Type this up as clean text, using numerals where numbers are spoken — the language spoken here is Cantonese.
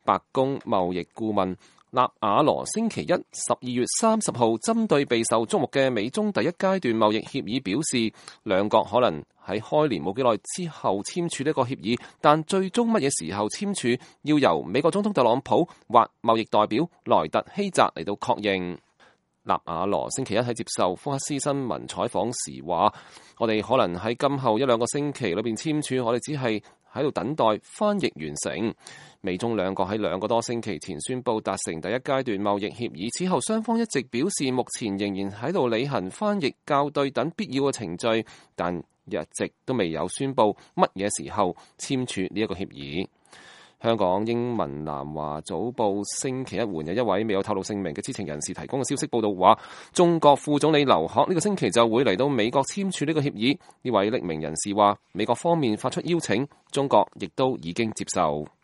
白宮貿易顧問納瓦羅星期一12月30號針對備受矚目嘅美中第一階段貿易協議表示，兩國可能喺開年冇幾耐之後簽署呢個協議，但最終乜嘢時候簽署，要由美國總統特朗普或貿易代表萊特希澤嚟到確認。納瓦羅星期一喺接受福克斯新聞採訪時話：我哋可能喺今後一兩個星期裏邊簽署，我哋只係喺度等待翻譯完成。美中兩國喺2個多星期前宣布達成第一階段貿易協議，此後雙方一直表示目前仍然喺度履行翻譯、校對等必要嘅程序，但一直都未有宣布乜嘢時候簽署呢一個協議。香港英文南華早報星期一援引一位未有透露姓名嘅知情人士提供嘅消息報道話，中國副總理劉鶴呢個星期就會嚟到美國簽署呢個協議。呢位匿名人士話，美國方面發出邀請，中國亦都已經接受。